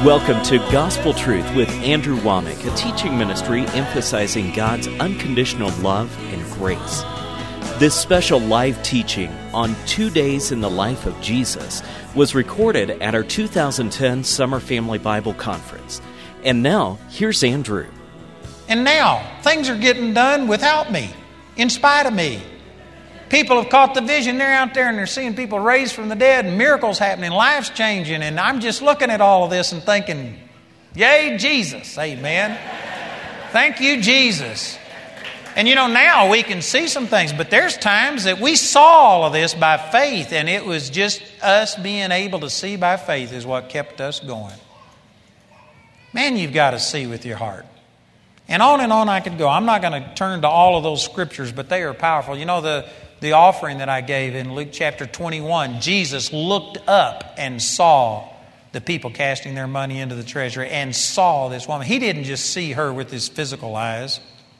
Welcome to Gospel Truth with Andrew Womack, a teaching ministry emphasizing God's unconditional love and grace. This special live teaching on 2 days in the life of Jesus was recorded at our 2010 Summer Family Bible Conference. And now, here's Andrew. And now, things are getting done without me, in spite of me. People have caught the vision. They're out there and they're seeing people raised from the dead and miracles happening, lives changing. And I'm just looking at all of this and thinking, yay, Jesus. Amen. Thank you, Jesus. And you know, now we can see some things, but there's times that we saw all of this by faith, and it was just us being able to see by faith is what kept us going. Man, you've got to see with your heart. And on I could go. I'm not going to turn to all of those scriptures, but they are powerful. You know, the offering that I gave in Luke chapter 21, Jesus looked up and saw the people casting their money into the treasury and saw this woman. He didn't just see her with his physical eyes.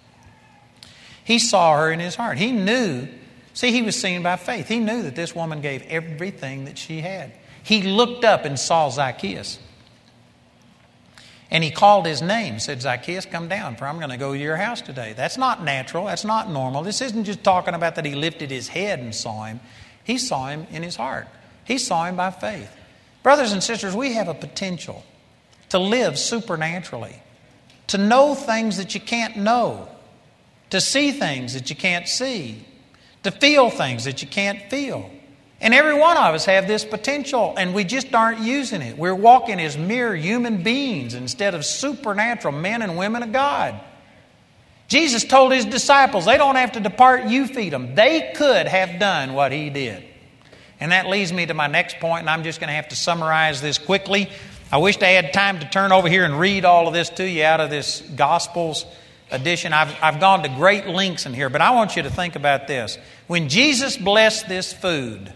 He saw her in his heart. He knew, he was seen by faith. He knew that this woman gave everything that she had. He looked up and saw Zacchaeus. And he called his name, said, Zacchaeus, come down, for I'm going to go to your house today. That's not natural. That's not normal. This isn't just talking about that he lifted his head and saw him. He saw him in his heart. He saw him by faith. Brothers and sisters, we have a potential to live supernaturally, to know things that you can't know, to see things that you can't see, to feel things that you can't feel. And every one of us have this potential, and we just aren't using it. We're walking as mere human beings instead of supernatural men and women of God. Jesus told his disciples, they don't have to depart, you feed them. They could have done what he did. And that leads me to my next point, and I'm just going to have to summarize this quickly. I wished I had time to turn over here and read all of this to you out of this Gospels edition. I've gone to great lengths in here, but I want you to think about this. When Jesus blessed this food,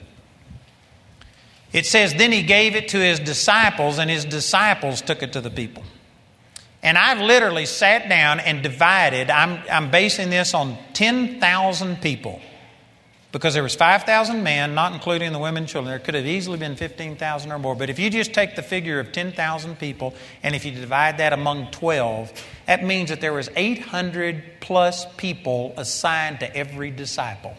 it says, then he gave it to his disciples, and his disciples took it to the people. And I've literally sat down and divided. I'm basing this on 10,000 people, because there was 5,000 men, not including the women and children. There could have easily been 15,000 or more. But if you just take the figure of 10,000 people, and if you divide that among 12, that means that there was 800 plus people assigned to every disciple.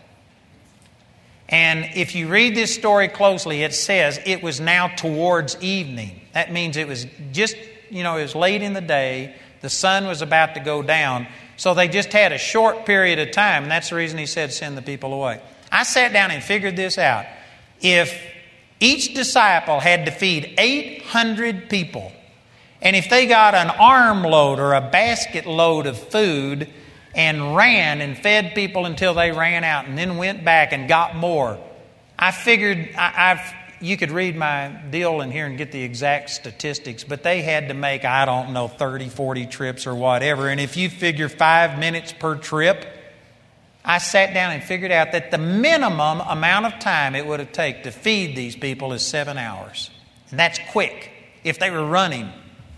And if you read this story closely, it says it was now towards evening. That means it was just, it was late in the day. The sun was about to go down. So they just had a short period of time. And that's the reason he said, send the people away. I sat down and figured this out. If each disciple had to feed 800 people, and if they got an armload or a basket load of food and ran and fed people until they ran out and then went back and got more, I figured you could read my deal in here and get the exact statistics, but they had to make, 30, 40 trips or whatever. And if you figure 5 minutes per trip, I sat down and figured out that the minimum amount of time it would have taken to feed these people is 7 hours. And that's quick if they were running.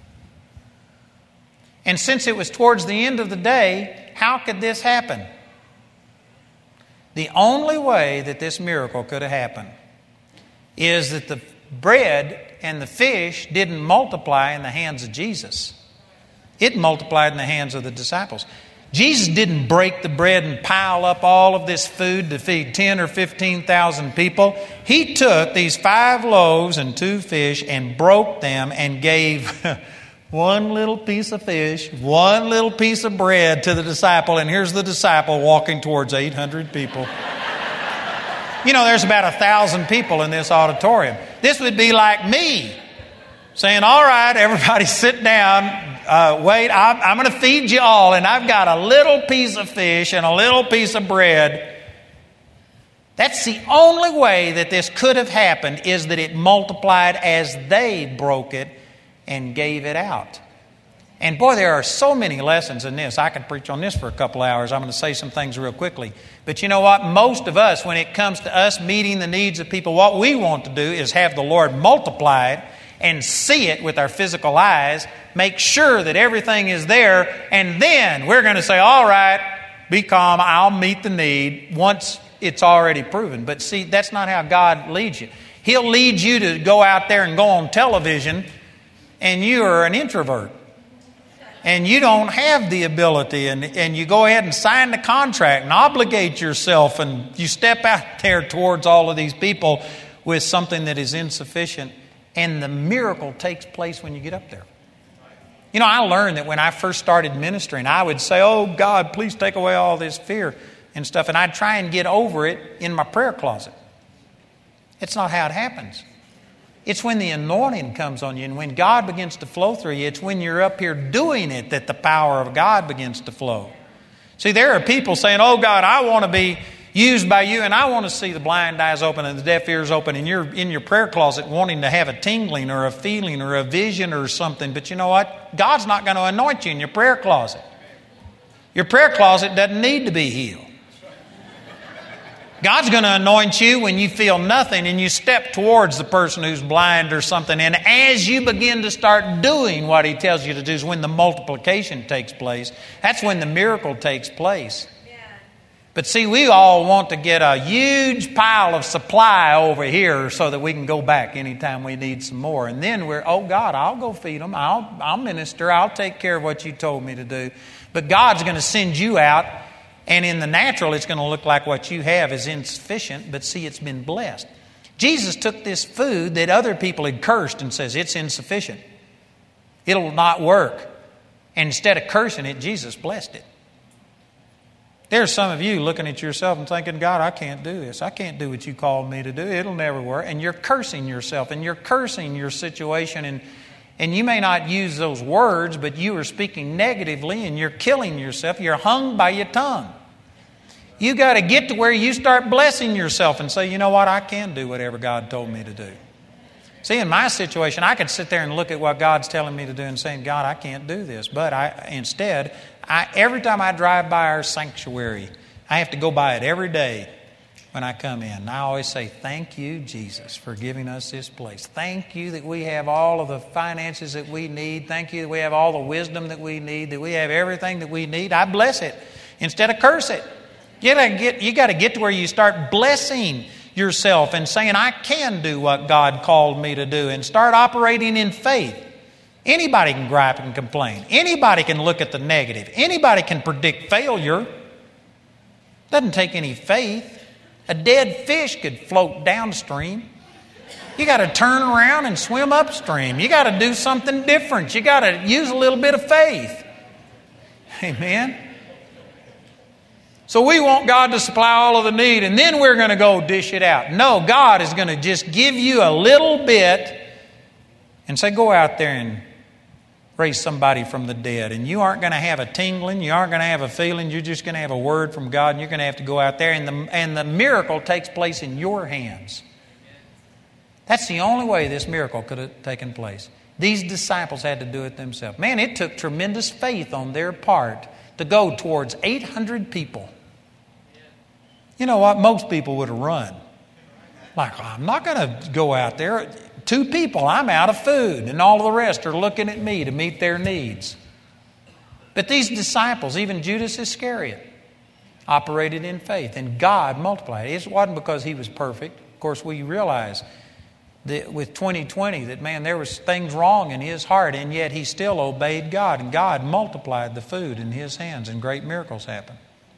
And since it was towards the end of the day, how could this happen? The only way that this miracle could have happened is that the bread and the fish didn't multiply in the hands of Jesus. It multiplied in the hands of the disciples. Jesus didn't break the bread and pile up all of this food to feed 10 or 15,000 people. He took these 5 loaves and 2 fish and broke them and gave one little piece of fish, one little piece of bread to the disciple, and here's the disciple walking towards 800 people. There's about 1,000 people in this auditorium. This would be like me saying, all right, everybody sit down. Wait, I'm going to feed you all, and I've got a little piece of fish and a little piece of bread. That's the only way that this could have happened, is that it multiplied as they broke it and gave it out. And boy, there are so many lessons in this. I could preach on this for a couple hours. I'm going to say some things real quickly. But you know what? Most of us, when it comes to us meeting the needs of people, what we want to do is have the Lord multiply it and see it with our physical eyes, make sure that everything is there, and then we're going to say, all right, be calm, I'll meet the need once it's already proven. But see, that's not how God leads you. He'll lead you to go out there and go on television and you are an introvert, and you don't have the ability, and you go ahead and sign the contract and obligate yourself, and you step out there towards all of these people with something that is insufficient, and the miracle takes place when you get up there. You know, I learned that when I first started ministering, I would say, "Oh, God, please take away all this fear and stuff," and I'd try and get over it in my prayer closet. It's not how it happens. It's when the anointing comes on you and when God begins to flow through you. It's when you're up here doing it that the power of God begins to flow. See, there are people saying, "Oh, God, I want to be used by you, and I want to see the blind eyes open and the deaf ears open," and you're in your prayer closet wanting to have a tingling or a feeling or a vision or something. But you know what? God's not going to anoint you in your prayer closet. Your prayer closet doesn't need to be healed. God's going to anoint you when you feel nothing and you step towards the person who's blind or something. And as you begin to start doing what He tells you to do is when the multiplication takes place. That's when the miracle takes place. But see, we all want to get a huge pile of supply over here so that we can go back anytime we need some more. And then we're, "Oh, God, I'll go feed them. I'll minister. I'll take care of what you told me to do." But God's going to send you out, and in the natural, it's going to look like what you have is insufficient. But see, it's been blessed. Jesus took this food that other people had cursed and says, "It's insufficient. It'll not work." And instead of cursing it, Jesus blessed it. There's some of you looking at yourself and thinking, "God, I can't do this. I can't do what you called me to do. It'll never work." And you're cursing yourself and you're cursing your situation. And you may not use those words, but you are speaking negatively and you're killing yourself. You're hung by your tongue. You got to get to where you start blessing yourself and say, "You know what? I can do whatever God told me to do." See, in my situation, I could sit there and look at what God's telling me to do and saying, "God, I can't do this." But instead, every time I drive by our sanctuary, I have to go by it every day when I come in. And I always say, "Thank you, Jesus, for giving us this place. Thank you that we have all of the finances that we need. Thank you that we have all the wisdom that we need, that we have everything that we need." I bless it instead of curse it. You got to get to where you start blessing yourself and saying, "I can do what God called me to do," and start operating in faith. Anybody can gripe and complain. Anybody can look at the negative. Anybody can predict failure. Doesn't take any faith. A dead fish could float downstream. You got to turn around and swim upstream. You got to do something different. You got to use a little bit of faith. Amen. So we want God to supply all of the need, and then we're going to go dish it out. No, God is going to just give you a little bit and say, "Go out there and raise somebody from the dead." And you aren't going to have a tingling. You aren't going to have a feeling. You're just going to have a word from God, and you're going to have to go out there, and the miracle takes place in your hands. That's the only way this miracle could have taken place. These disciples had to do it themselves. Man, it took tremendous faith on their part to go towards 800 people. You know what? Most people would have run. Like, "I'm not going to go out there. 2 people, I'm out of food." And all of the rest are looking at me to meet their needs. But these disciples, even Judas Iscariot, operated in faith. And God multiplied it. It wasn't because he was perfect. Of course, we realize that with 2020 that, man, there was things wrong in his heart. And yet he still obeyed God. And God multiplied the food in his hands. And great miracles happened.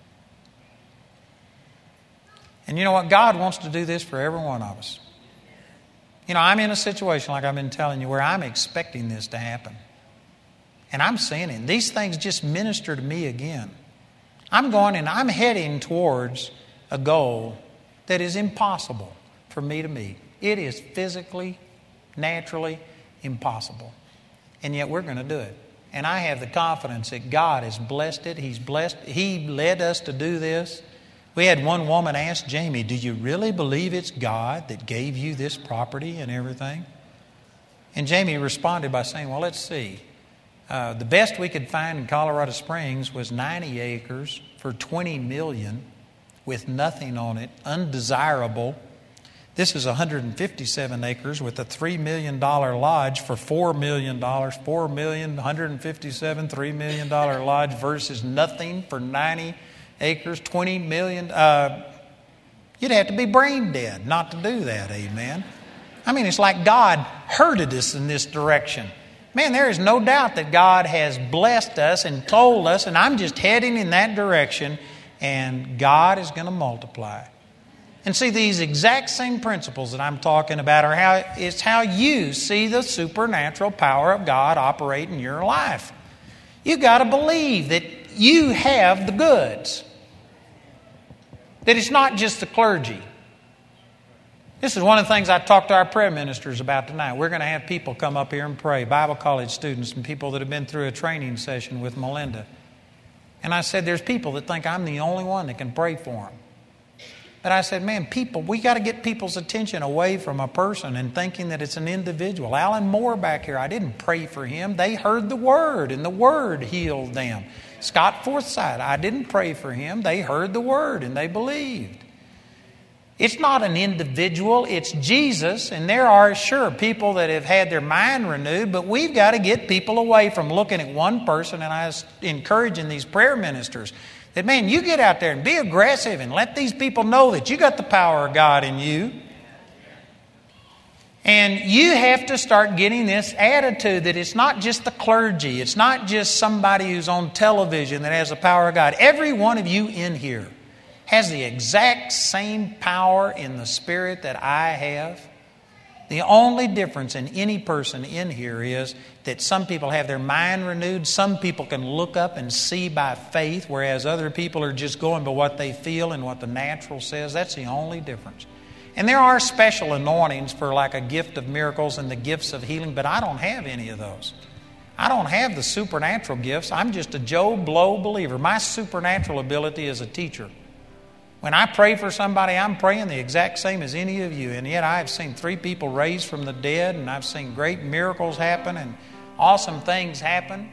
And you know what? God wants to do this for every one of us. You know, I'm in a situation like I've been telling you where I'm expecting this to happen. And I'm seeing it. These things just minister to me again. I'm going and I'm heading towards a goal that is impossible for me to meet. It is physically, naturally impossible. And yet we're going to do it. And I have the confidence that God has blessed it. He's blessed. He led us to do this. We had one woman ask Jamie, "Do you really believe it's God that gave you this property and everything?" And Jamie responded by saying, "Well, let's see. The best we could find in Colorado Springs was 90 acres for $20 million with nothing on it, undesirable. This is 157 acres with a $3 million lodge for $4 million. $4 million, 157, $3 million lodge versus nothing for 90 acres, $20 million. You'd have to be brain dead not to do that, amen. I mean, it's like God herded us in this direction. Man, there is no doubt that God has blessed us and told us, and I'm just heading in that direction, and God is going to multiply. And see, these exact same principles that I'm talking about it's how you see the supernatural power of God operate in your life. You've got to believe that you have the goods. That it's not just the clergy. This is one of the things I talked to our prayer ministers about tonight. We're going to have people come up here and pray, Bible college students and people that have been through a training session with Melinda. And I said, there's people that think I'm the only one that can pray for them. But I said, man, we got to get people's attention away from a person and thinking that it's an individual. Alan Moore back here, I didn't pray for him. They heard the Word, and the Word healed them. Scott Forsythe, I didn't pray for him. They heard the Word, and they believed. It's not an individual, it's Jesus. And there are, sure, people that have had their mind renewed, but we've got to get people away from looking at one person. And I was encouraging these prayer ministers that, man, you get out there and be aggressive and let these people know that you got the power of God in you. And you have to start getting this attitude that it's not just the clergy. It's not just somebody who's on television that has the power of God. Every one of you in here has the exact same power in the Spirit that I have. The only difference in any person in here is that some people have their mind renewed. Some people can look up and see by faith, whereas other people are just going by what they feel and what the natural says. That's the only difference. And there are special anointings for like a gift of miracles and the gifts of healing, but I don't have any of those. I don't have the supernatural gifts. I'm just a Joe Blow believer. My supernatural ability is a teacher. When I pray for somebody, I'm praying the exact same as any of you. And yet I've seen 3 people raised from the dead, and I've seen great miracles happen and awesome things happen.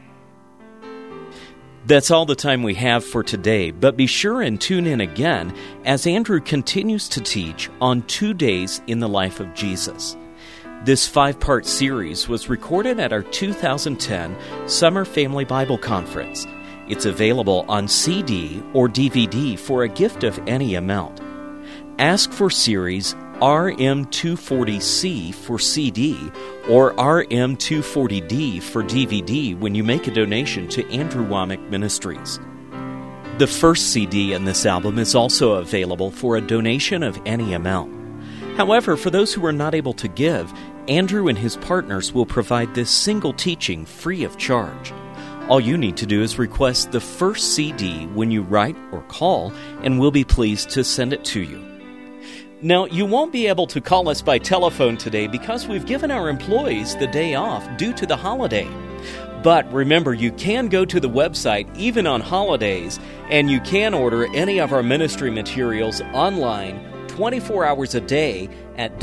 That's all the time we have for today, but be sure and tune in again as Andrew continues to teach on 2 days in the life of Jesus. This 5-part series was recorded at our 2010 Summer Family Bible Conference. It's available on CD or DVD for a gift of any amount. Ask for series RM240C for CD or RM240D for DVD when you make a donation to Andrew Wommack Ministries. The first CD in this album is also available for a donation of any amount. However, for those who are not able to give, Andrew and his partners will provide this single teaching free of charge. All you need to do is request the first CD when you write or call, and we'll be pleased to send it to you. Now, you won't be able to call us by telephone today because we've given our employees the day off due to the holiday. But remember, you can go to the website even on holidays, and you can order any of our ministry materials online 24 hours a day at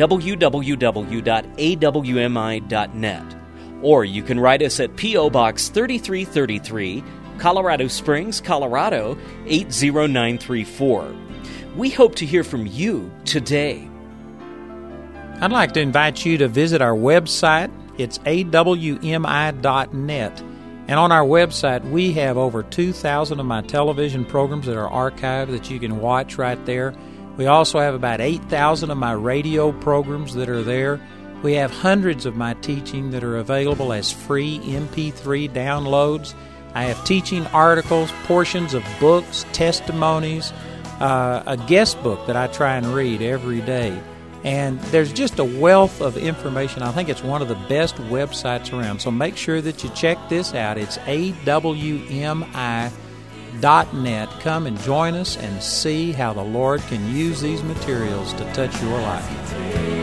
www.awmi.net. Or you can write us at P.O. Box 3333, Colorado Springs, Colorado 80934. We hope to hear from you today. I'd like to invite you to visit our website. It's awmi.net. And on our website, we have over 2,000 of my television programs that are archived that you can watch right there. We also have about 8,000 of my radio programs that are there. We have hundreds of my teaching that are available as free MP3 downloads. I have teaching articles, portions of books, testimonies, a guest book that I try and read every day. And there's just a wealth of information. I think it's one of the best websites around. So make sure that you check this out. It's awmi.net. Come and join us and see how the Lord can use these materials to touch your life.